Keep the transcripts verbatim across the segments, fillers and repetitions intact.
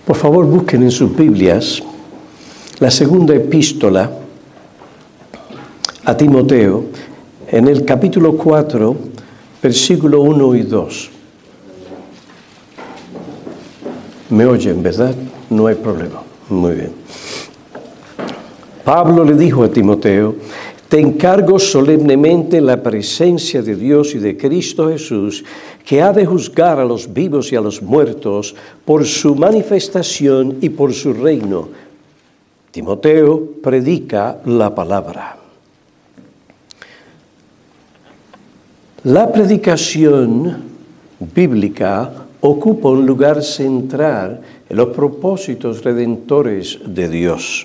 Por favor, busquen en sus Biblias la segunda epístola a Timoteo, en el capítulo cuatro, versículo uno y dos. ¿Me oyen, verdad? No hay problema. Muy bien. Pablo le dijo a Timoteo: te encargo solemnemente en la presencia de Dios y de Cristo Jesús, que ha de juzgar a los vivos y a los muertos por su manifestación y por su reino. Timoteo, predica la palabra. La predicación bíblica ocupa un lugar central en los propósitos redentores de Dios.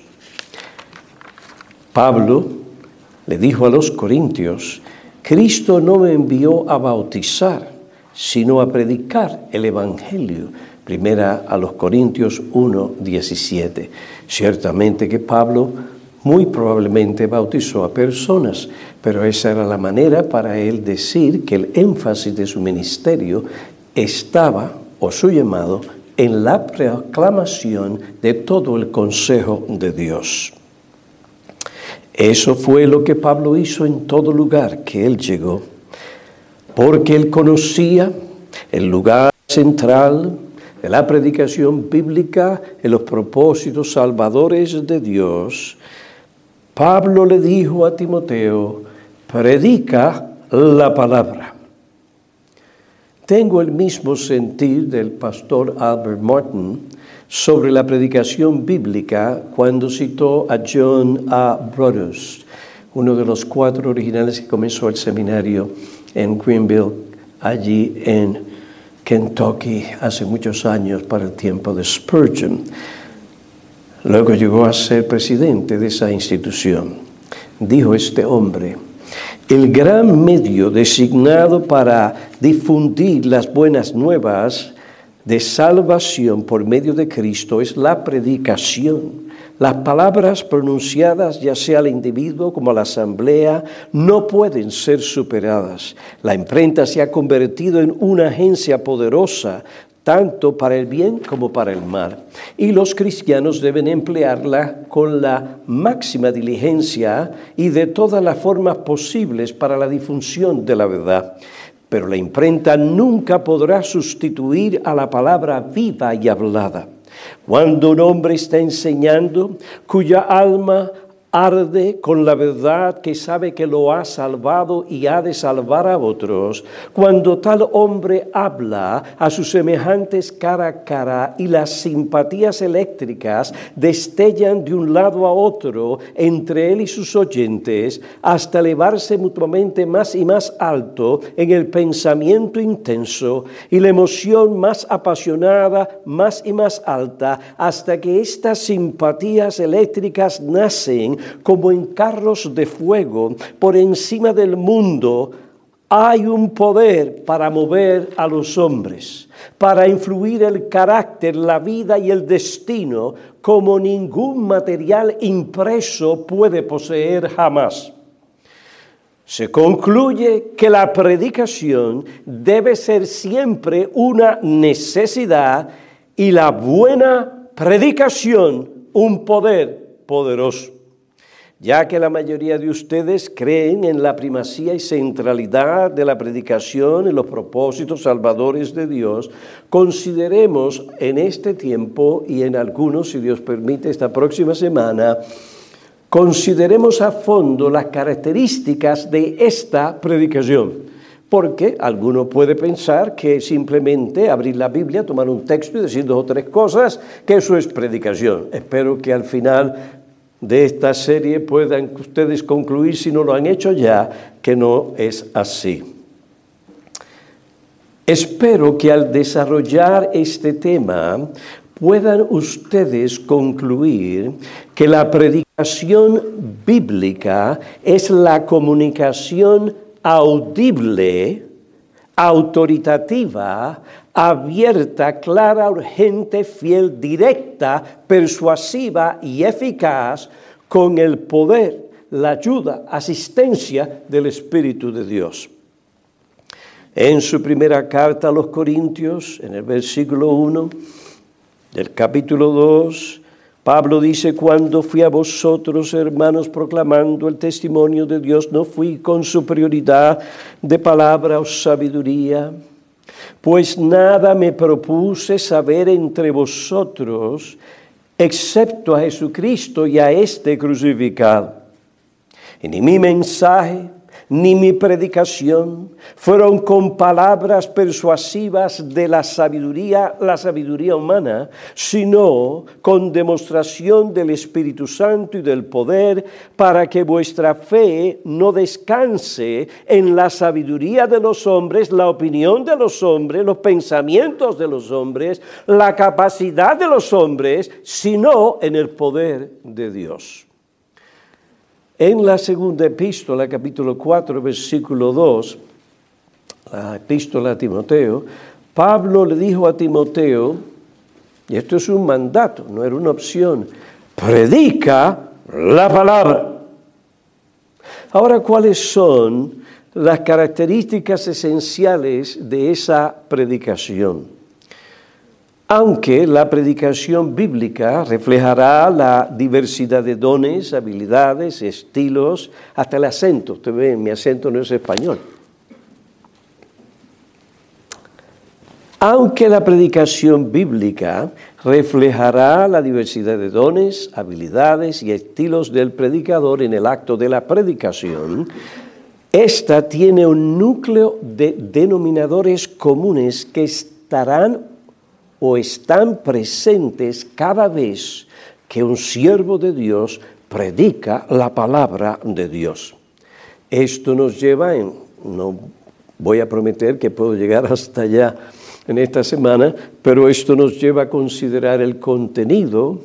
Pablo le dijo a los corintios: Cristo no me envió a bautizar, sino a predicar el Evangelio. Primera a los Corintios uno, diecisiete. Ciertamente que Pablo muy probablemente bautizó a personas, pero esa era la manera para él decir que el énfasis de su ministerio estaba, o su llamado, en la proclamación de todo el consejo de Dios. Eso fue lo que Pablo hizo en todo lugar que él llegó, porque él conocía el lugar central de la predicación bíblica en los propósitos salvadores de Dios. Pablo le dijo a Timoteo: predica la palabra. Tengo el mismo sentir del pastor Albert Martin sobre la predicación bíblica cuando citó a John A. Broadus, uno de los cuatro originales que comenzó el seminario en Greenville, allí en Kentucky, hace muchos años, para el tiempo de Spurgeon. Luego llegó a ser presidente de esa institución. Dijo este hombre: el gran medio designado para difundir las buenas nuevas de salvación por medio de Cristo es la predicación. Las palabras pronunciadas, ya sea al individuo como a la asamblea, no pueden ser superadas. La imprenta se ha convertido en una agencia poderosa, tanto para el bien como para el mal. Y los cristianos deben emplearla con la máxima diligencia y de todas las formas posibles para la difusión de la verdad. Pero la imprenta nunca podrá sustituir a la palabra viva y hablada. Cuando un hombre está enseñando, cuya alma arde con la verdad que sabe que lo ha salvado y ha de salvar a otros, cuando tal hombre habla a sus semejantes cara a cara y las simpatías eléctricas destellan de un lado a otro entre él y sus oyentes, hasta elevarse mutuamente más y más alto en el pensamiento intenso y la emoción más apasionada, más y más alta, hasta que estas simpatías eléctricas nacen como en carros de fuego por encima del mundo. Hay un poder para mover a los hombres, para influir el carácter, la vida y el destino como ningún material impreso puede poseer jamás. Se concluye que la predicación debe ser siempre una necesidad y la buena predicación un poder poderoso. Ya que la mayoría de ustedes creen en la primacía y centralidad de la predicación en los propósitos salvadores de Dios, consideremos en este tiempo y en algunos, si Dios permite, esta próxima semana, consideremos a fondo las características de esta predicación. Porque alguno puede pensar que simplemente abrir la Biblia, tomar un texto y decir dos o tres cosas, que eso es predicación. Espero que al final de esta serie puedan ustedes concluir, si no lo han hecho ya, que no es así. Espero que al desarrollar este tema puedan ustedes concluir que la predicación bíblica es la comunicación audible, autoritativa, abierta, clara, urgente, fiel, directa, persuasiva y eficaz con el poder, la ayuda, asistencia del Espíritu de Dios. En su primera carta a los Corintios, en el versículo uno, del capítulo dos, Pablo dice, cuando fui a vosotros, hermanos, proclamando el testimonio de Dios, no fui con superioridad de palabra o sabiduría, pues nada me propuse saber entre vosotros, excepto a Jesucristo y a este crucificado. Y ni mi mensaje, ni mi predicación fueron con palabras persuasivas de la sabiduría, la sabiduría humana, sino con demostración del Espíritu Santo y del poder, para que vuestra fe no descanse en la sabiduría de los hombres, la opinión de los hombres, los pensamientos de los hombres, la capacidad de los hombres, sino en el poder de Dios. En la segunda epístola, capítulo cuatro, versículo dos, la epístola a Timoteo, Pablo le dijo a Timoteo, y esto es un mandato, no era una opción, predica la palabra. Ahora, ¿cuáles son las características esenciales de esa predicación? Aunque la predicación bíblica reflejará la diversidad de dones, habilidades, estilos, hasta el acento. Usted ve, mi acento no es español. Aunque la predicación bíblica reflejará la diversidad de dones, habilidades y estilos del predicador en el acto de la predicación, esta tiene un núcleo de denominadores comunes que estarán o están presentes cada vez que un siervo de Dios predica la palabra de Dios. Esto nos lleva, en, no voy a prometer que puedo llegar hasta allá en esta semana, pero esto nos lleva a considerar el contenido,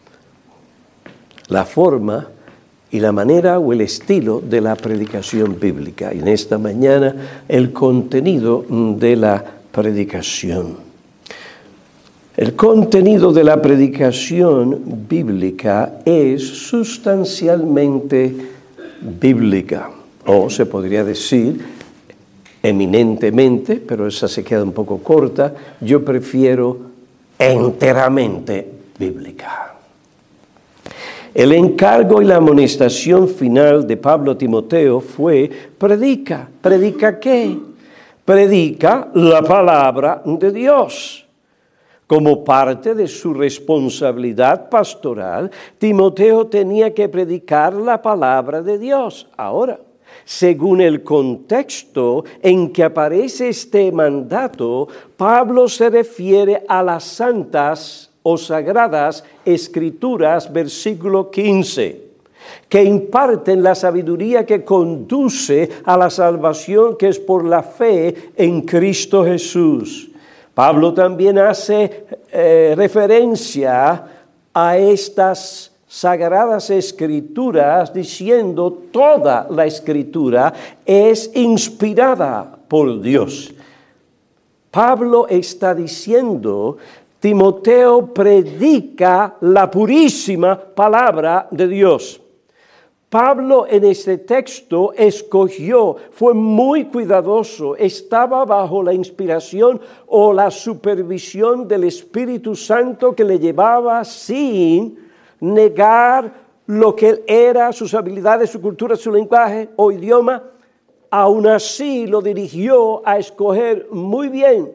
la forma y la manera o el estilo de la predicación bíblica. Y en esta mañana, el contenido de la predicación. El contenido de la predicación bíblica es sustancialmente bíblica, o se podría decir eminentemente, pero esa se queda un poco corta, yo prefiero enteramente bíblica. El encargo y la amonestación final de Pablo a Timoteo fue, predica. ¿Predica qué? Predica la palabra de Dios. Como parte de su responsabilidad pastoral, Timoteo tenía que predicar la palabra de Dios. Ahora, según el contexto en que aparece este mandato, Pablo se refiere a las santas o sagradas escrituras, versículo quince, que imparten la sabiduría que conduce a la salvación que es por la fe en Cristo Jesús. Pablo también hace eh, referencia a estas sagradas escrituras diciendo toda la escritura es inspirada por Dios. Pablo está diciendo, Timoteo predica la purísima palabra de Dios. Pablo en este texto escogió, fue muy cuidadoso, estaba bajo la inspiración o la supervisión del Espíritu Santo que le llevaba sin negar lo que él era, sus habilidades, su cultura, su lenguaje o idioma. Aún así lo dirigió a escoger muy bien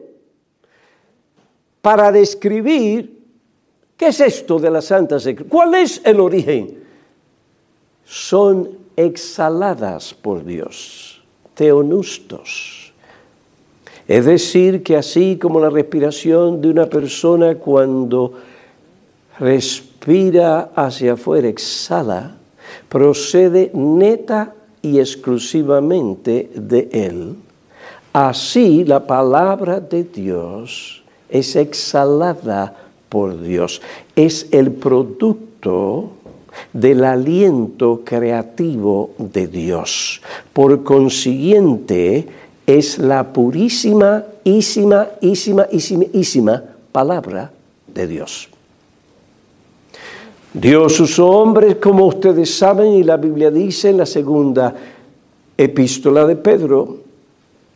para describir qué es esto de las Santas Escrituras, cuál es el origen. Son exhaladas por Dios, teonustos. Es decir, que así como la respiración de una persona cuando respira hacia afuera, exhala, procede neta y exclusivamente de Él. Así la palabra de Dios es exhalada por Dios, es el producto del aliento creativo de Dios. Por consiguiente, es la purísima, ísima, ísima, ísima, ísima palabra de Dios. Dios usó hombres, como ustedes saben, y la Biblia dice en la segunda epístola de Pedro,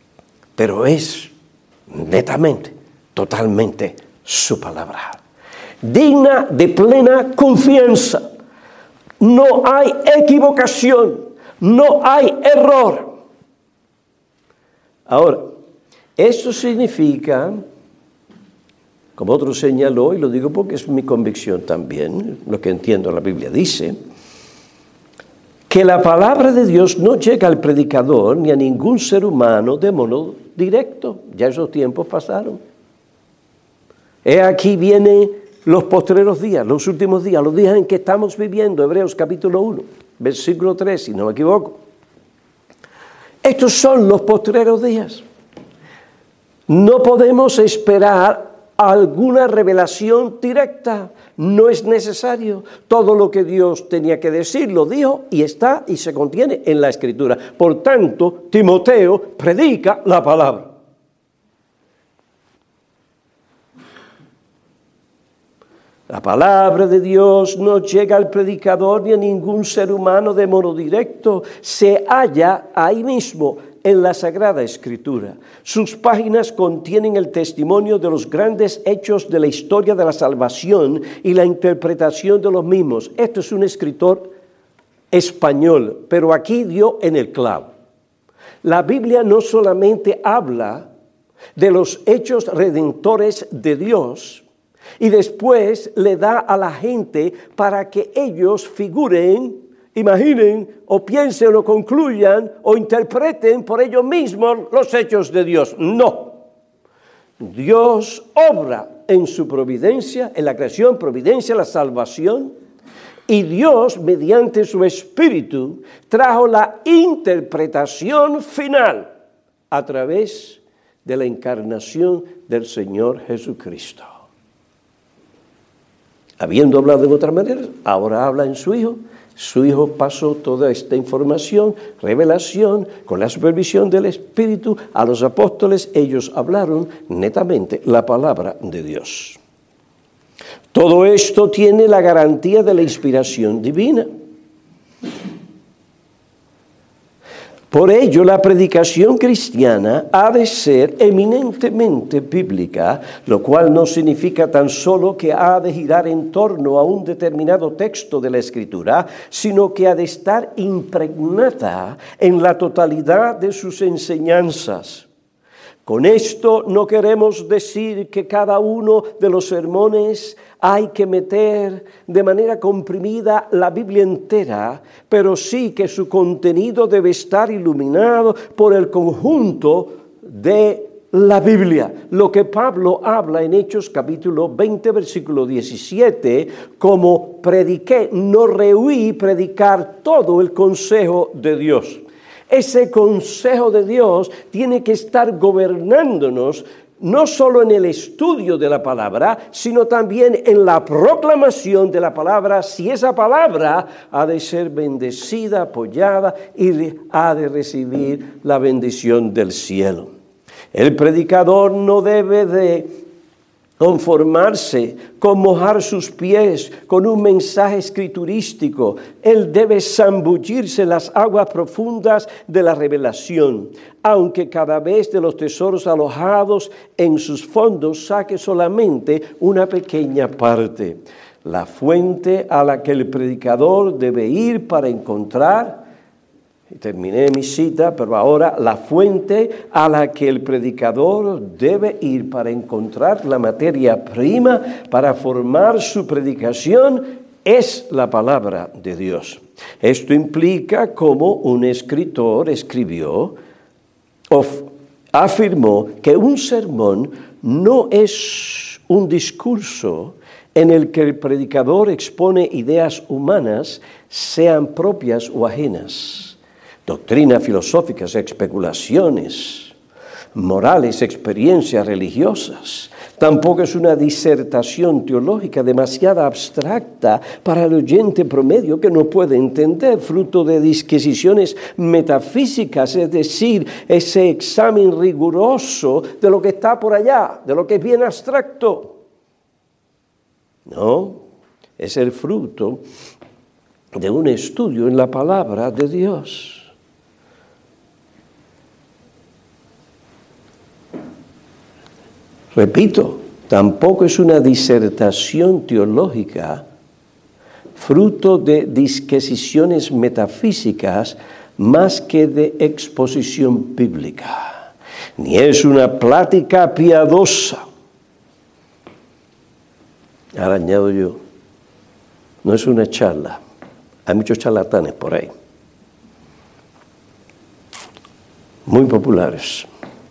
pero es netamente, totalmente su palabra. digna de plena confianza. No hay equivocación, no hay error. Ahora, esto significa, como otro señaló, y lo digo porque es mi convicción también, lo que entiendo la Biblia dice, que la palabra de Dios no llega al predicador ni a ningún ser humano de modo directo. Ya esos tiempos pasaron. He aquí vienen los postreros días, los últimos días, los días en que estamos viviendo, Hebreos capítulo uno, versículo tres, si no me equivoco. Estos son los postreros días. No podemos esperar alguna revelación directa. No es necesario. Todo lo que Dios tenía que decir lo dijo y está y se contiene en la Escritura. Por tanto, Timoteo predica la palabra. La palabra de Dios no llega al predicador ni a ningún ser humano de modo directo. Se halla ahí mismo en la Sagrada Escritura. Sus páginas contienen el testimonio de los grandes hechos de la historia de la salvación y la interpretación de los mismos. Este es un escritor español, pero aquí dio en el clavo. La Biblia no solamente habla de los hechos redentores de Dios y después le da a la gente para que ellos figuren, imaginen o piensen o concluyan o interpreten por ellos mismos los hechos de Dios. No. Dios obra en su providencia, en la creación, providencia, la salvación, y Dios, mediante su Espíritu, trajo la interpretación final a través de la encarnación del Señor Jesucristo. Habiendo hablado de otra manera, ahora habla en su Hijo. Su Hijo pasó toda esta información, revelación, con la supervisión del Espíritu a los apóstoles. Ellos hablaron netamente la palabra de Dios. Todo esto tiene la garantía de la inspiración divina. Por ello, la predicación cristiana ha de ser eminentemente bíblica, lo cual no significa tan solo que ha de girar en torno a un determinado texto de la Escritura, sino que ha de estar impregnada en la totalidad de sus enseñanzas. Con esto no queremos decir que cada uno de los sermones hay que meter de manera comprimida la Biblia entera, pero sí que su contenido debe estar iluminado por el conjunto de la Biblia. Lo que Pablo habla en Hechos capítulo veinte, versículo diecisiete, como prediqué, no rehuí predicar todo el consejo de Dios. Ese consejo de Dios tiene que estar gobernándonos no solo en el estudio de la palabra, sino también en la proclamación de la palabra, si esa palabra ha de ser bendecida, apoyada y ha de recibir la bendición del cielo. El predicador no debe de conformarse con mojar sus pies con un mensaje escriturístico. Él debe zambullirse en las aguas profundas de la revelación, aunque cada vez de los tesoros alojados en sus fondos saque solamente una pequeña parte. La fuente a la que el predicador debe ir para encontrar, y terminé mi cita, pero ahora la fuente a la que el predicador debe ir para encontrar la materia prima para formar su predicación es la palabra de Dios. Esto implica como un escritor escribió o afirmó que un sermón no es un discurso en el que el predicador expone ideas humanas, sean propias o ajenas. Doctrinas filosóficas, especulaciones, morales, experiencias religiosas. Tampoco es una disertación teológica demasiado abstracta para el oyente promedio que no puede entender, fruto de disquisiciones metafísicas, es decir, ese examen riguroso de lo que está por allá, de lo que es bien abstracto. No, es el fruto de un estudio en la palabra de Dios. Repito, Tampoco es una disertación teológica, fruto de disquisiciones metafísicas más que de exposición bíblica. Ni es una plática piadosa. Ahora añado yo, no es una charla. Hay muchos charlatanes por ahí, muy populares.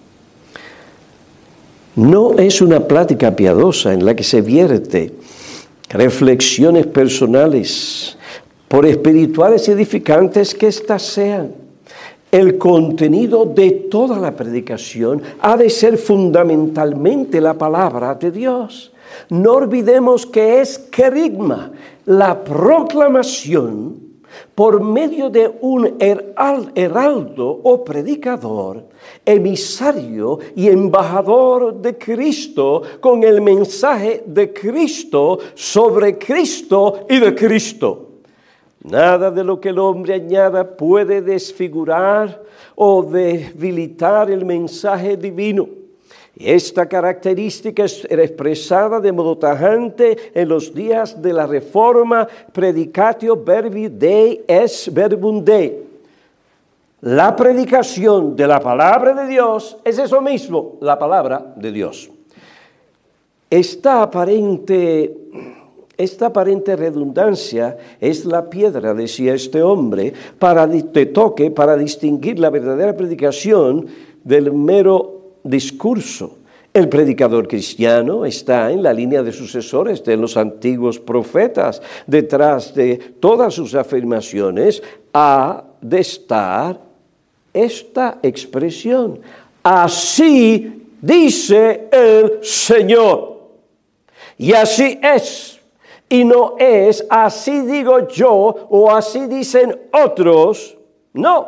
No es una plática piadosa en la que se vierte reflexiones personales, por espirituales y edificantes que éstas sean. El contenido de toda la predicación ha de ser fundamentalmente la palabra de Dios. No olvidemos que es querigma, la proclamación por medio de un heraldo o predicador, emisario y embajador de Cristo, con el mensaje de Cristo sobre Cristo y de Cristo. Nada de lo que el hombre añada puede desfigurar o debilitar el mensaje divino. Esta característica es expresada de modo tajante en los días de la Reforma, predicatio verbi Dei es verbum Dei. La predicación de la palabra de Dios es eso mismo, la palabra de Dios. Esta aparente, esta aparente redundancia es la piedra, decía este hombre, para de toque, para distinguir la verdadera predicación del mero discurso. El predicador cristiano está en la línea de sucesores de los antiguos profetas. Detrás de todas sus afirmaciones ha de estar esta expresión: así dice el Señor. Y así es. Y no es así digo yo o así dicen otros. No.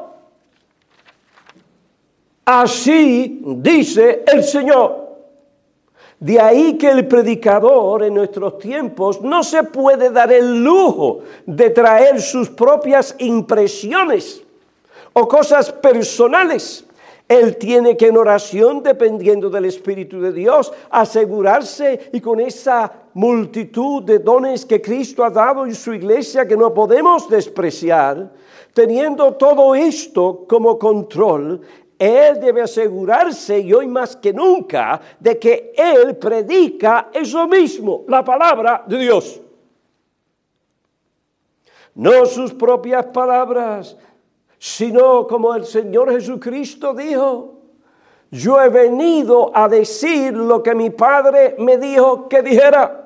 Así dice el Señor. De ahí que el predicador en nuestros tiempos no se puede dar el lujo de traer sus propias impresiones o cosas personales. Él tiene que en oración, dependiendo del Espíritu de Dios, asegurarse, y con esa multitud de dones que Cristo ha dado en su iglesia que no podemos despreciar, teniendo todo esto como control, Él debe asegurarse, y hoy más que nunca, de que Él predica eso mismo, la palabra de Dios. No sus propias palabras, sino como el Señor Jesucristo dijo: yo he venido a decir lo que mi Padre me dijo que dijera.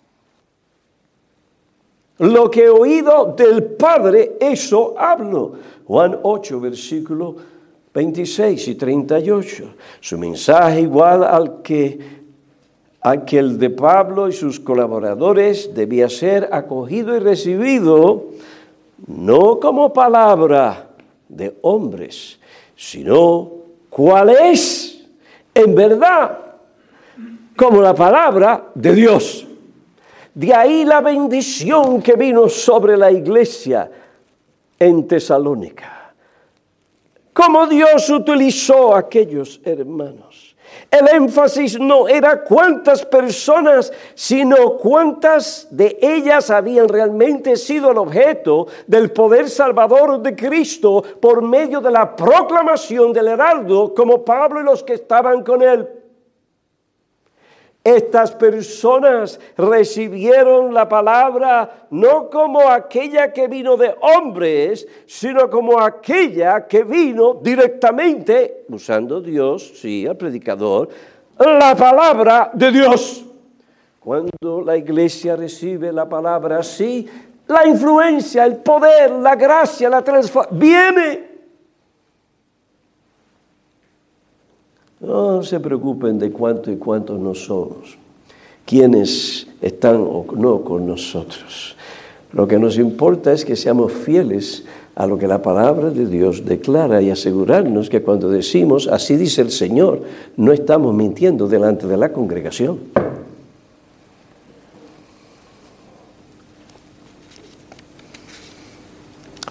Lo que he oído del Padre, eso hablo. Juan ocho, versículo veintiséis y treinta y ocho. Su mensaje, igual al que, al que el de Pablo y sus colaboradores, debía ser acogido y recibido no como palabra de hombres, sino cuál es en verdad como la palabra de Dios. De ahí la bendición que vino sobre la iglesia en Tesalónica. Cómo Dios utilizó a aquellos hermanos. El énfasis no era cuántas personas, sino cuántas de ellas habían realmente sido el objeto del poder salvador de Cristo por medio de la proclamación del heraldo, como Pablo y los que estaban con él. Estas personas recibieron la palabra no como aquella que vino de hombres, sino como aquella que vino directamente, usando Dios, sí, al predicador, la palabra de Dios. Cuando la iglesia recibe la palabra así, la influencia, el poder, la gracia, la transformación, viene. No se preocupen de cuánto y cuántos no somos, quienes están o no con nosotros. Lo que nos importa es que seamos fieles a lo que la palabra de Dios declara y asegurarnos que cuando decimos, así dice el Señor, no estamos mintiendo delante de la congregación.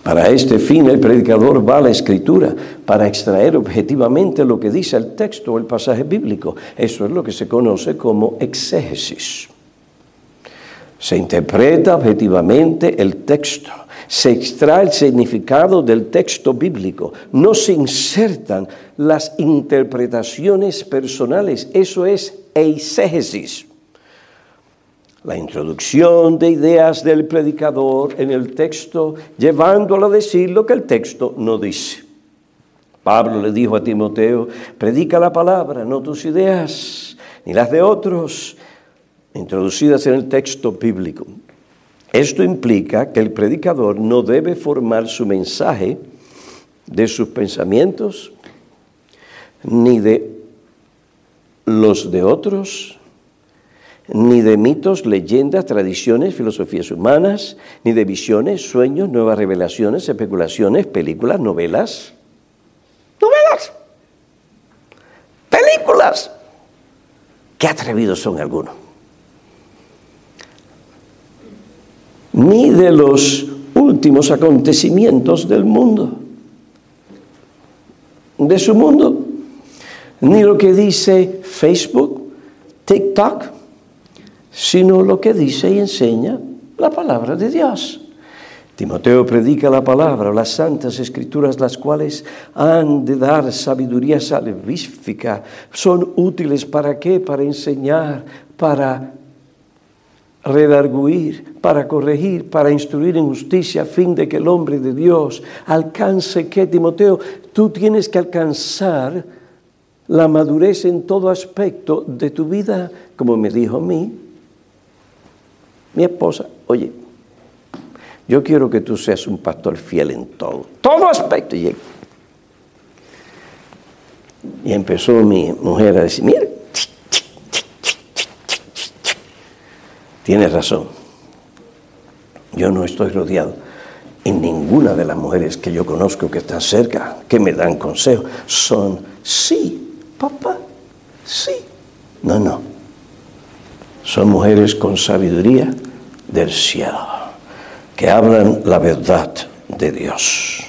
Para este fin el predicador va a la Escritura para extraer objetivamente lo que dice el texto o el pasaje bíblico. Eso es lo que se conoce como exégesis. Se interpreta objetivamente el texto, se extrae el significado del texto bíblico, no se insertan las interpretaciones personales, eso es eisegesis. La introducción de ideas del predicador en el texto, llevándolo a decir lo que el texto no dice. Pablo le dijo a Timoteo, predica la palabra, no tus ideas, ni las de otros, introducidas en el texto bíblico. Esto implica que el predicador no debe formar su mensaje de sus pensamientos, ni de los de otros, ni de mitos, leyendas, tradiciones, filosofías humanas, ni de visiones, sueños, nuevas revelaciones, especulaciones, películas, novelas. ¡Novelas! ¡Películas! ¡Qué atrevidos son algunos! Ni de los últimos acontecimientos del mundo, de su mundo, ni lo que dice Facebook, TikTok, sino lo que dice y enseña la palabra de Dios. Timoteo predica la palabra, las santas escrituras, las cuales han de dar sabiduría salvífica. Son útiles ¿para qué? Para enseñar, para redarguir, para corregir, para instruir en justicia, a fin de que el hombre de Dios alcance, ¿qué, Timoteo? Tú tienes que alcanzar la madurez en todo aspecto de tu vida, como me dijo a mí mi esposa, oye, yo quiero que tú seas un pastor fiel en todo, todo aspecto. Y, y empezó mi mujer a decir, mira, tienes razón, yo no estoy rodeado en ninguna de las mujeres que yo conozco que están cerca, que me dan consejo, son sí, papá, sí, no, no, son mujeres con sabiduría del cielo, que hablan la verdad de Dios.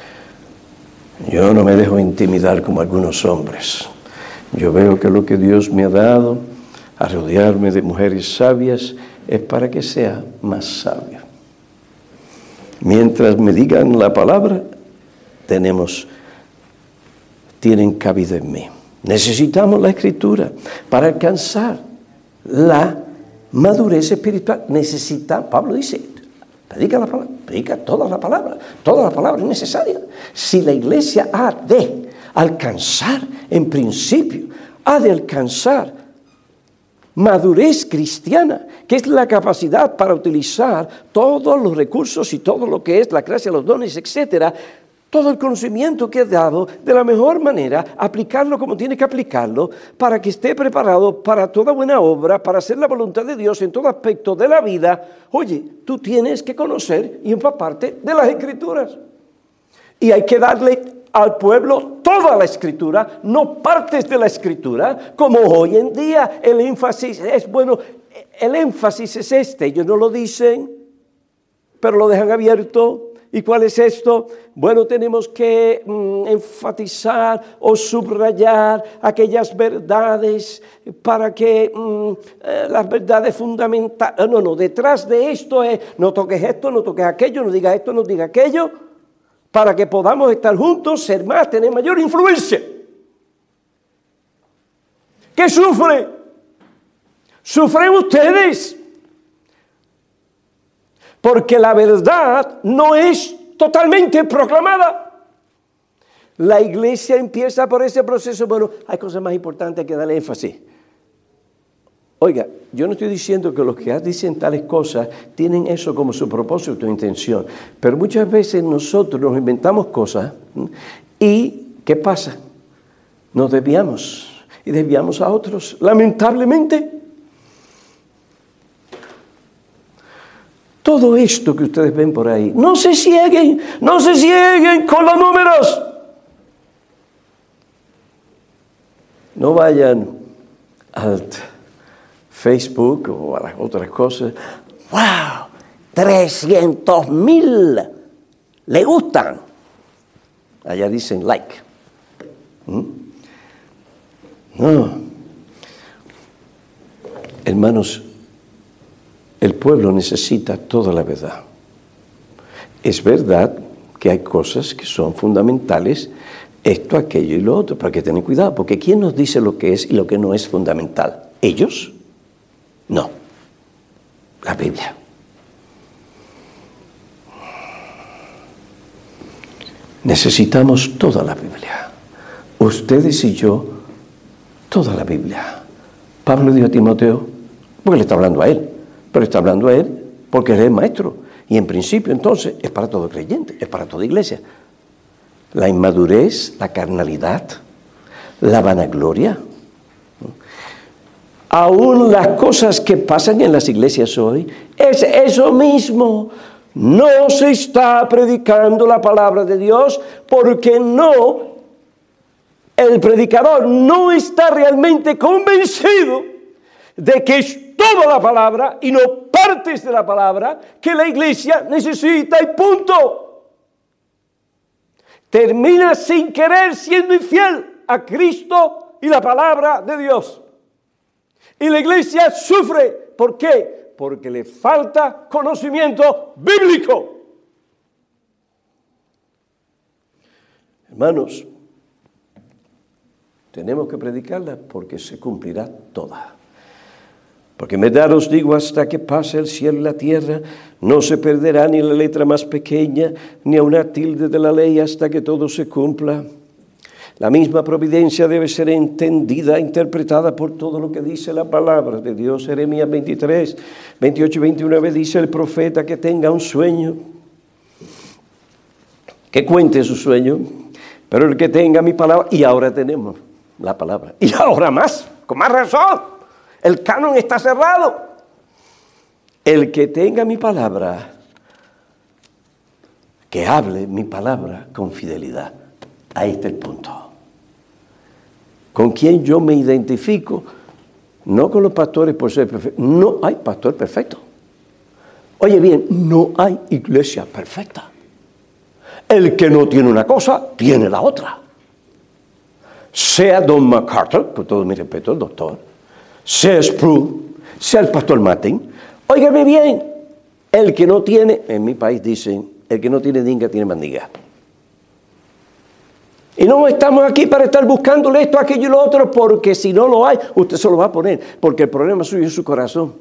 Yo no me dejo intimidar como algunos hombres. Yo veo que lo que Dios me ha dado a rodearme de mujeres sabias es para que sea más sabio. Mientras me digan la palabra, tenemos, tienen cabida en mí. Necesitamos la Escritura para alcanzar la madurez espiritual. Necesita, Pablo dice, predica la palabra, predica toda la palabra, toda la palabra es necesaria. Si la iglesia ha de alcanzar, en principio, ha de alcanzar madurez cristiana, que es la capacidad para utilizar todos los recursos y todo lo que es la gracia, los dones, etcétera, todo el conocimiento que ha dado de la mejor manera, aplicarlo como tiene que aplicarlo, para que esté preparado para toda buena obra, para hacer la voluntad de Dios en todo aspecto de la vida. Oye, tú tienes que conocer y empaparte de las Escrituras. Y hay que darle al pueblo toda la Escritura, no partes de la Escritura, como hoy en día el énfasis es, bueno, el énfasis es este, ellos no lo dicen, pero lo dejan abierto. ¿Y cuál es esto? Bueno, tenemos que mm, enfatizar o subrayar aquellas verdades para que mm, eh, las verdades fundamentales. No, no, detrás de esto es no toques esto, no toques aquello, no digas esto, no digas aquello, para que podamos estar juntos, ser más, tener mayor influencia. ¿Qué sufre? Sufren ustedes. Porque la verdad no es totalmente proclamada. La iglesia empieza por ese proceso. Bueno, hay cosas más importantes que darle énfasis. Oiga, yo no estoy diciendo que los que dicen tales cosas tienen eso como su propósito o intención. Pero muchas veces nosotros nos inventamos cosas y ¿qué pasa? Nos desviamos y desviamos a otros, lamentablemente. Todo esto que ustedes ven por ahí, no se cieguen, no se cieguen con los números. No vayan al Facebook o a las otras cosas. ¡Wow! trescientos mil le gustan. Allá dicen like. ¿Mm? No. Hermanos, el pueblo necesita toda la verdad. Es verdad que hay cosas que son fundamentales, esto, aquello y lo otro, pero hay que tener cuidado, porque ¿quién nos dice lo que es y lo que no es fundamental? ¿Ellos? No. La Biblia. Necesitamos toda la Biblia. Ustedes y yo, toda la Biblia. Pablo dijo a Timoteo, porque le está hablando a él, pero está hablando a él porque él es maestro. Y en principio, entonces, es para todo creyente, es para toda iglesia. La inmadurez, la carnalidad, la vanagloria. Aún las cosas que pasan en las iglesias hoy, es eso mismo. No se está predicando la palabra de Dios porque no, el predicador no está realmente convencido de que es toda la palabra y no partes de la palabra que la iglesia necesita y punto. Termina sin querer siendo infiel a Cristo y la palabra de Dios. Y la iglesia sufre. ¿Por qué? Porque le falta conocimiento bíblico. Hermanos, tenemos que predicarla porque se cumplirá toda. Porque en verdad os digo, hasta que pase el cielo y la tierra, no se perderá ni la letra más pequeña, ni a una tilde de la ley, hasta que todo se cumpla. La misma providencia debe ser entendida, interpretada por todo lo que dice la palabra de Dios. Jeremías veintitrés, veintiocho y veintinueve dice el profeta que tenga un sueño, que cuente su sueño, pero el que tenga mi palabra, y ahora tenemos la palabra, y ahora más, con más razón, el canon está cerrado. El que tenga mi palabra, que hable mi palabra con fidelidad. Ahí está el punto. ¿Con quién yo me identifico? No con los pastores por ser perfectos. No hay pastor perfecto. Oye bien, no hay iglesia perfecta. El que no tiene una cosa, tiene la otra. Sea Don MacArthur, con todo mi respeto, el doctor, sea Sproul, sea el pastor Martin. Óigame bien, el que no tiene, en mi país dicen, el que no tiene dinga tiene mandiga. Y no estamos aquí para estar buscándole esto, aquello y lo otro, porque si no lo hay, usted se lo va a poner, porque el problema suyo es su corazón.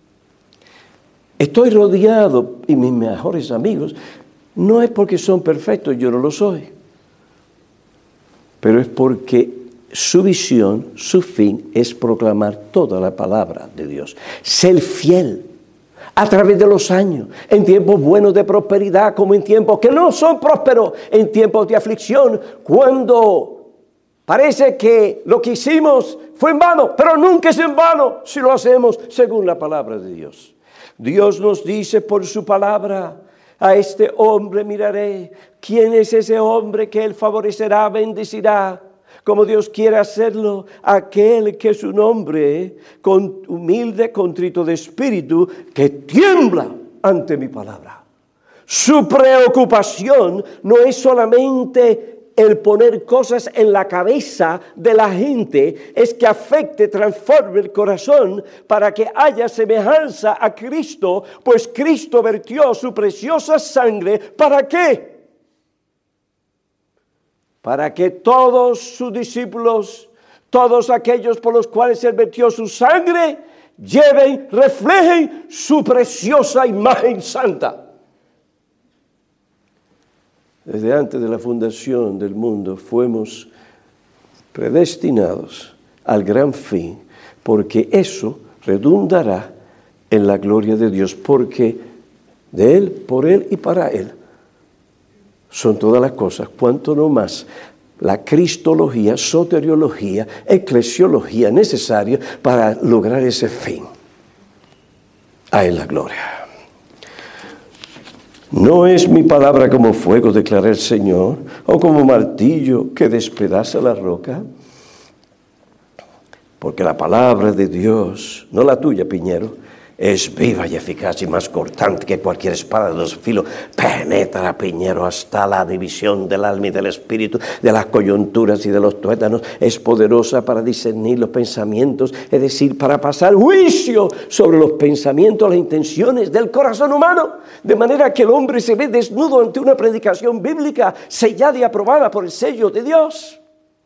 Estoy rodeado, y mis mejores amigos, no es porque son perfectos, yo no lo soy, pero es porque su visión, su fin, es proclamar toda la palabra de Dios. Ser fiel a través de los años, en tiempos buenos de prosperidad, como en tiempos que no son prósperos, en tiempos de aflicción, cuando parece que lo que hicimos fue en vano, pero nunca es en vano si lo hacemos según la palabra de Dios. Dios nos dice por su palabra, a este hombre miraré. ¿Quién es ese hombre que él favorecerá, bendecirá? Como Dios quiere hacerlo, aquel que su nombre, con humilde, contrito de espíritu, que tiembla ante mi palabra. Su preocupación no es solamente el poner cosas en la cabeza de la gente, es que afecte, transforme el corazón para que haya semejanza a Cristo, pues Cristo vertió su preciosa sangre, ¿para qué? Para que todos sus discípulos, todos aquellos por los cuales Él vertió su sangre, lleven, reflejen su preciosa imagen santa. Desde antes de la fundación del mundo fuimos predestinados al gran fin, porque eso redundará en la gloria de Dios, porque de Él, por Él y para Él son todas las cosas, cuanto no más la cristología, soteriología, eclesiología necesaria para lograr ese fin. A Él la gloria. No es mi palabra como fuego, declara el Señor, o como martillo que despedaza la roca. Porque la palabra de Dios, no la tuya, Piñero, Es viva y eficaz y más cortante que cualquier espada de dos filos. Penetra, Piñero, hasta la división del alma y del espíritu, de las coyunturas y de los tuétanos. Es poderosa para discernir los pensamientos, es decir, para pasar juicio sobre los pensamientos, las intenciones del corazón humano. De manera que el hombre se ve desnudo ante una predicación bíblica sellada y aprobada por el sello de Dios.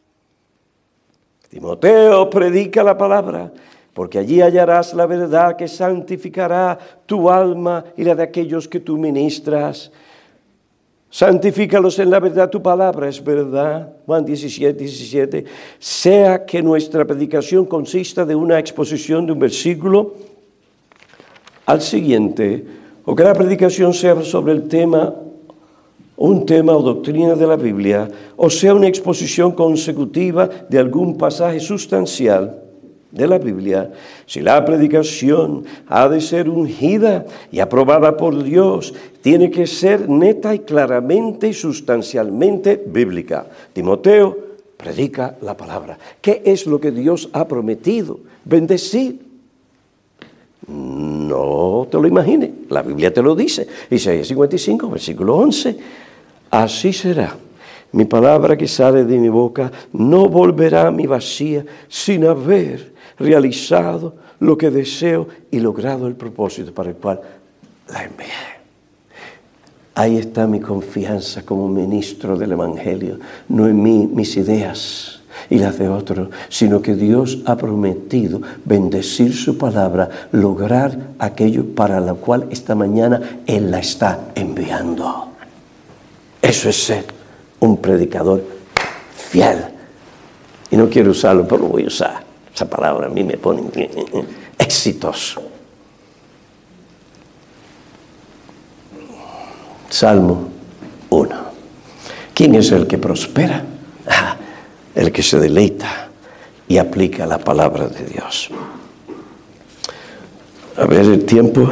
Timoteo, predica la palabra, porque allí hallarás la verdad que santificará tu alma y la de aquellos que tú ministras. Santifícalos en la verdad, tu palabra es verdad. Juan diecisiete, diecisiete. Sea que nuestra predicación consista de una exposición de un versículo al siguiente, o que la predicación sea sobre el tema, un tema o doctrina de la Biblia, o sea una exposición consecutiva de algún pasaje sustancial de la Biblia. Si la predicación ha de ser ungida y aprobada por Dios, tiene que ser neta y claramente y sustancialmente bíblica. Timoteo, predica la palabra. ¿Qué es lo que Dios ha prometido? Bendecir. No te lo imagines, la Biblia te lo dice. Isaías cincuenta y cinco, versículo once. Así será. Mi palabra que sale de mi boca no volverá a mi vacía sin haber realizado lo que deseo y logrado el propósito para el cual la envié. Ahí está mi confianza como ministro del Evangelio, no en mí, mis ideas y las de otros, sino que Dios ha prometido bendecir su palabra, lograr aquello para lo cual esta mañana Él la está enviando. Eso es ser un predicador fiel. Y no quiero usarlo, pero lo voy a usar. Esa palabra a mí me pone exitoso. Salmo uno. ¿Quién es el que prospera? Ah, el que se deleita y aplica la palabra de Dios. A ver el tiempo.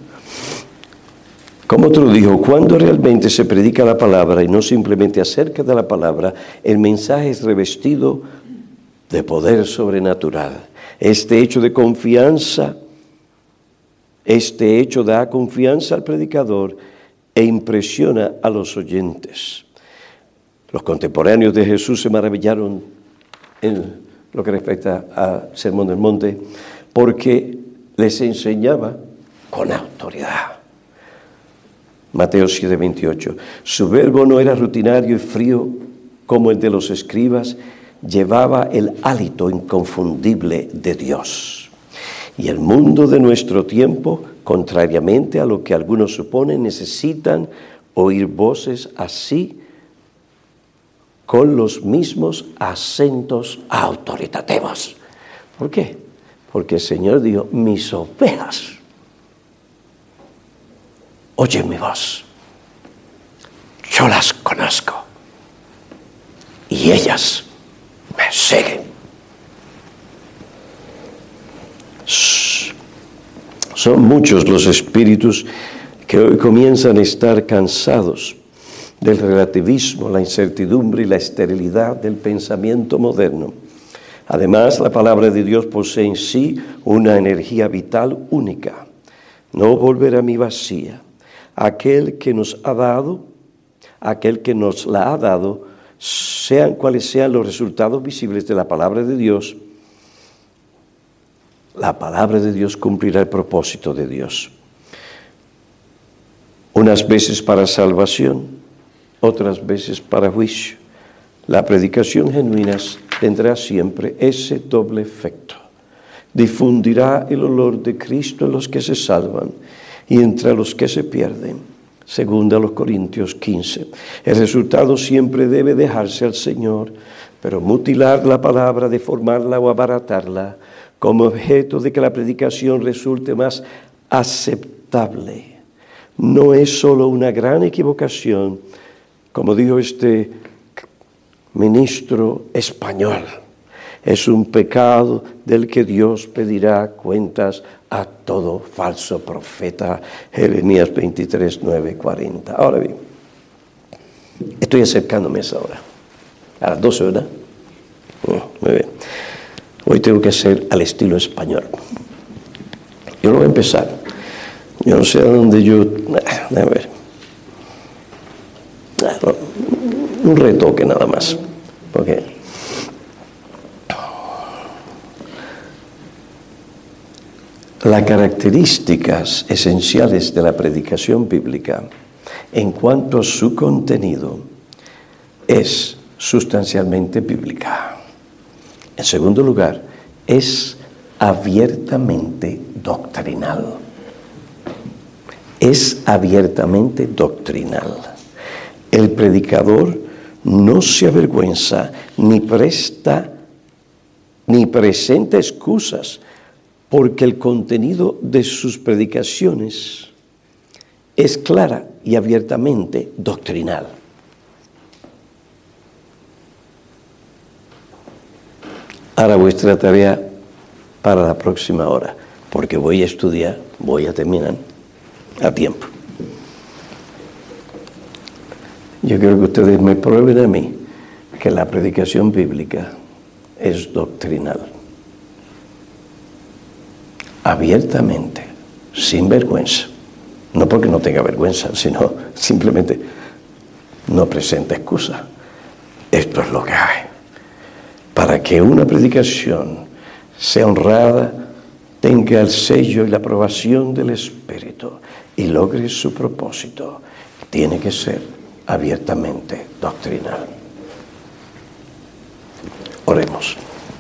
Como otro dijo, cuando realmente se predica la palabra y no simplemente acerca de la palabra, el mensaje es revestido de poder sobrenatural. Este hecho de confianza, este hecho da confianza al predicador e impresiona a los oyentes. Los contemporáneos de Jesús se maravillaron en lo que respecta al Sermón del Monte, porque les enseñaba con autoridad. Mateo siete, veintiocho. Su verbo no era rutinario y frío como el de los escribas, llevaba el hálito inconfundible de Dios. Y el mundo de nuestro tiempo, contrariamente a lo que algunos suponen, necesitan oír voces así, con los mismos acentos autoritativos. ¿Por qué? Porque el Señor dijo, mis ovejas oyen mi voz, yo las conozco y ellas me siguen. Son muchos los espíritus que hoy comienzan a estar cansados del relativismo, la incertidumbre y la esterilidad del pensamiento moderno. Además, la palabra de Dios posee en sí una energía vital única. No volverá a mí vacía. Aquel que nos ha dado, aquel que nos la ha dado, sean cuales sean los resultados visibles de la palabra de Dios, la palabra de Dios cumplirá el propósito de Dios. Unas veces para salvación, otras veces para juicio. La predicación genuina tendrá siempre ese doble efecto. Difundirá el olor de Cristo en los que se salvan y entre los que se pierden. Segunda a los Corintios quince. El resultado siempre debe dejarse al Señor, pero mutilar la palabra, deformarla o abaratarla como objeto de que la predicación resulte más aceptable, no es solo una gran equivocación, como dijo este ministro español, es un pecado del que Dios pedirá cuentas a todo falso profeta. Jeremías veintitrés, nueve, cuarenta. Ahora bien, estoy acercándome a esa hora. A las doce, ¿verdad? Muy bien. Hoy tengo que hacer al estilo español. Yo lo voy a empezar. Yo no sé a dónde yo... A ver. Un retoque nada más. Porque las características esenciales de la predicación bíblica en cuanto a su contenido es sustancialmente bíblica. En segundo lugar, es abiertamente doctrinal. Es abiertamente doctrinal. El predicador no se avergüenza ni presta ni presenta excusas, porque el contenido de sus predicaciones es clara y abiertamente doctrinal. Ahora vuestra tarea para la próxima hora, porque voy a estudiar, voy a terminar a tiempo. Yo quiero que ustedes me prueben a mí que la predicación bíblica es doctrinal. Abiertamente, sin vergüenza. No porque no tenga vergüenza, sino simplemente no presenta excusa. Esto es lo que hay. Para que una predicación sea honrada, tenga el sello y la aprobación del Espíritu y logre su propósito, tiene que ser abiertamente doctrinal. Oremos.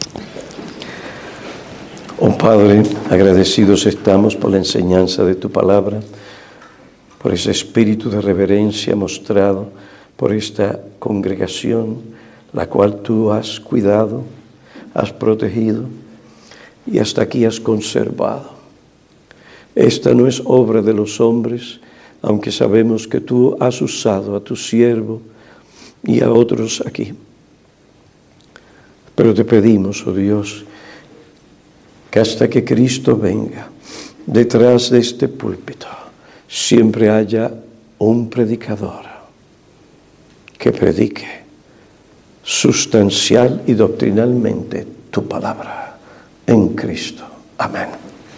Oh Padre, agradecidos estamos por la enseñanza de tu palabra, por ese espíritu de reverencia mostrado por esta congregación, la cual tú has cuidado, has protegido y hasta aquí has conservado. Esta no es obra de los hombres, aunque sabemos que tú has usado a tu siervo y a otros aquí. Pero te pedimos, oh Dios, que hasta que Cristo venga, detrás de este púlpito, siempre haya un predicador que predique sustancial y doctrinalmente tu palabra en Cristo. Amén.